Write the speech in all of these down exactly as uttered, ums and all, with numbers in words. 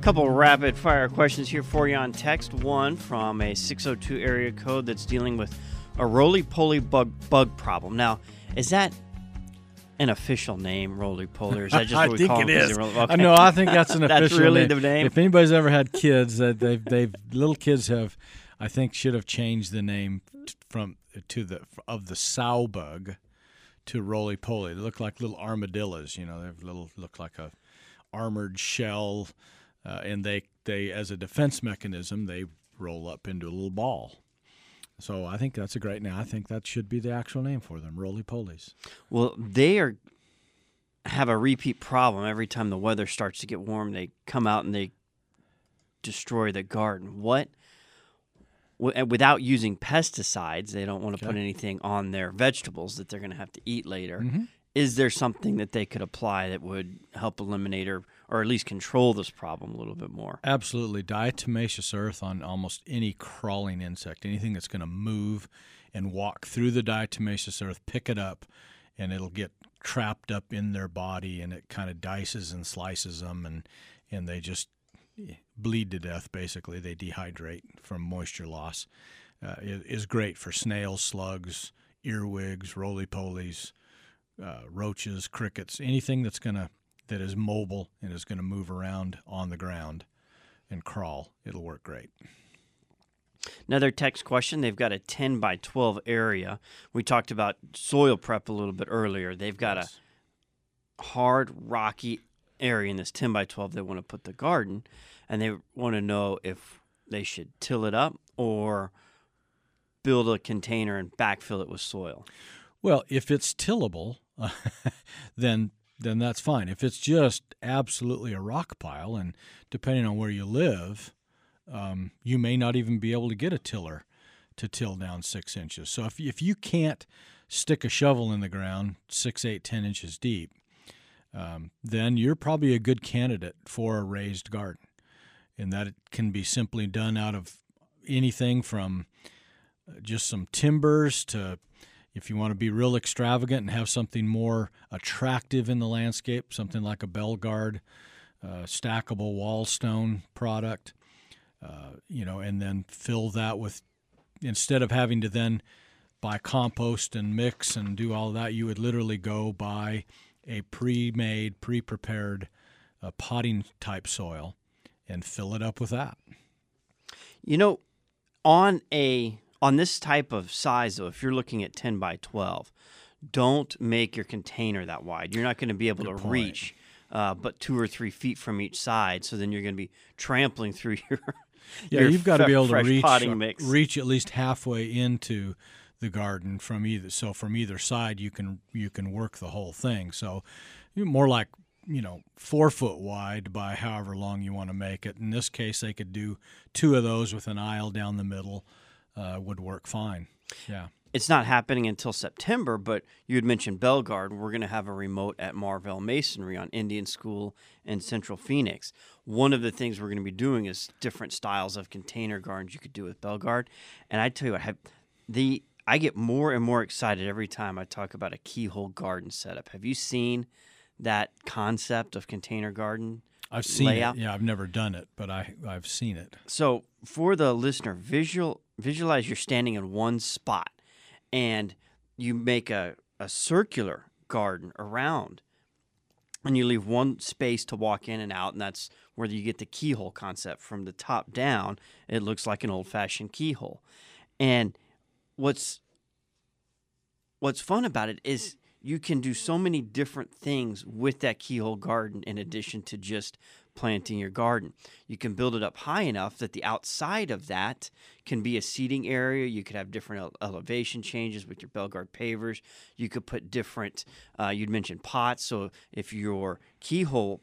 Couple rapid fire questions here for you on text. One from a six oh two area code that's dealing with a roly-poly bug bug problem. Now, is that an official name, roly-poly, or is that just what I we think call it them? is. Okay. I know. I think that's an That's official really name. the name? If anybody's ever had kids, that they've they've little kids have, I think, should have changed the name t- from to the of the sow bug to roly-poly. They look like little armadillos. You know, they little look like a armored shell, uh, and they they as a defense mechanism they roll up into a little ball. So I think that's a great name. I think that should be the actual name for them, roly-polies. Well, they are have a repeat problem every time the weather starts to get warm. They come out and they destroy the garden. What, w- without using pesticides, they don't want to Okay. put anything on their vegetables that they're going to have to eat later. Mm-hmm. Is there something that they could apply that would help eliminate or, or at least control this problem a little bit more? Absolutely. Diatomaceous earth on almost any crawling insect, anything that's going to move and walk through the diatomaceous earth, pick it up, and it'll get trapped up in their body, and it kind of dices and slices them, and, and they just bleed to death, basically. They dehydrate from moisture loss. Uh, it is great for snails, slugs, earwigs, roly-polies, uh, roaches, crickets, anything that's going to that is mobile and is going to move around on the ground and crawl. It'll work great. Another text question. They've got a ten by twelve area. We talked about soil prep a little bit earlier. They've got Yes. a hard, rocky area in this ten by twelve they want to put the garden, and they want to know if they should till it up or build a container and backfill it with soil. Well, if it's tillable, then then that's fine. If it's just absolutely a rock pile, and depending on where you live, um, you may not even be able to get a tiller to till down six inches. So if if you can't stick a shovel in the ground six, eight, ten inches deep, um, then you're probably a good candidate for a raised garden, and that it can be simply done out of anything from just some timbers to, if you want to be real extravagant and have something more attractive in the landscape, something like a Belgard uh, stackable wall stone product, uh, you know, and then fill that with, instead of having to then buy compost and mix and do all that, you would literally go buy a pre-made, pre-prepared uh, potting type soil and fill it up with that. You know, on a on this type of size, though, if you're looking at ten by twelve, don't make your container that wide. You're not going to be able Good to point. reach uh, but two or three feet from each side, so then you're going to be trampling through your Yeah, your you've got to be fre- able to fresh reach potting mix. reach at least halfway into the garden from either. So from either side, you can you can work the whole thing. So you're more like, you know, four foot wide by however long you want to make it. In this case, they could do two of those with an aisle down the middle. Uh, would work fine. Yeah. It's not happening until September, but you had mentioned Belgard. We're going to have a remote at Marvell Masonry on Indian School in Central Phoenix. One of the things we're going to be doing is different styles of container gardens you could do with Belgard. And I tell you what, have, the I get more and more excited every time I talk about a keyhole garden setup. Have you seen that concept of container garden? I've seen layout? it. Yeah, I've never done it, but I I've seen it. So for the listener, visual visualize you're standing in one spot, and you make a, a circular garden around, and you leave one space to walk in and out, and that's where you get the keyhole concept. From the top down, it looks like an old-fashioned keyhole. And what's what's fun about it is you can do so many different things with that keyhole garden in addition to just planting your garden. You can build it up high enough that the outside of that can be a seating area. You could have different ele- elevation changes with your Belgard pavers. You could put different, uh, you'd mentioned pots. So if your keyhole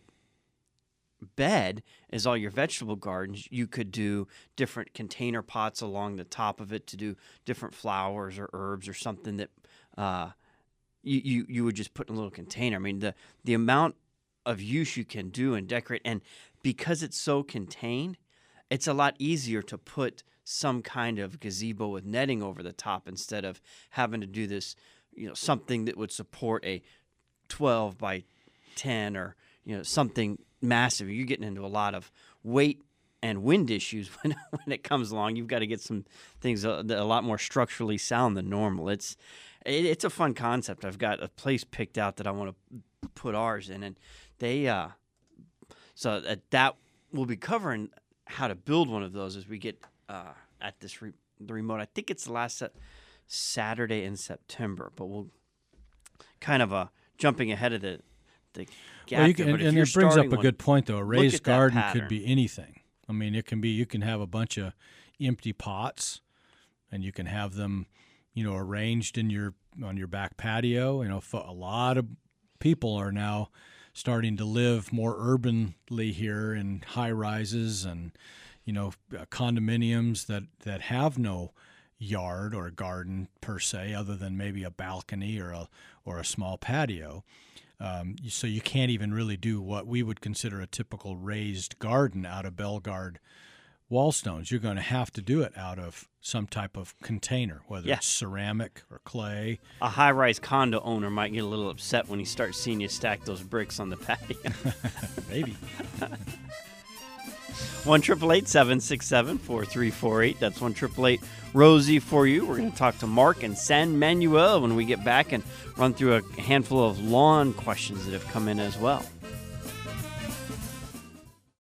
bed is all your vegetable gardens, you could do different container pots along the top of it to do different flowers or herbs or something that uh, you, you, you would just put in a little container. I mean, the, the amount of use you can do and decorate, and because it's so contained, it's a lot easier to put some kind of gazebo with netting over the top instead of having to do this, you know, something that would support a twelve by ten or, you know, something massive. You're getting into a lot of weight and wind issues when when it comes along. You've got to get some things a, a lot more structurally sound than normal. It's it, it's a fun concept. I've got a place picked out that I want to put ours in, and they uh, so that that we'll be covering how to build one of those as we get uh, at this re- the remote. I think it's the last set, Saturday in September, but we'll kind of uh, jumping ahead of the the gap. Well, you can, there, and, and it brings up a one, good point though. A raised at that garden pattern. could be anything. I mean, it can be you can have a bunch of empty pots, and you can have them, you know, arranged in your on your back patio. You know, a lot of people are now starting to live more urbanly here in high rises and, you know, condominiums that, that have no yard or garden per se, other than maybe a balcony or a or a small patio. Um, so you can't even really do what we would consider a typical raised garden out of Bellegarde wall stones. You're going to have to do it out of some type of container, whether Yeah. it's ceramic or clay. A high-rise condo owner might get a little upset when he starts seeing you stack those bricks on the patio. Maybe. one triple eight seven six seven four three four eight. That's one triple eight Rosie for you. We're going to talk to Mark and San Manuel when we get back and run through a handful of lawn questions that have come in as well.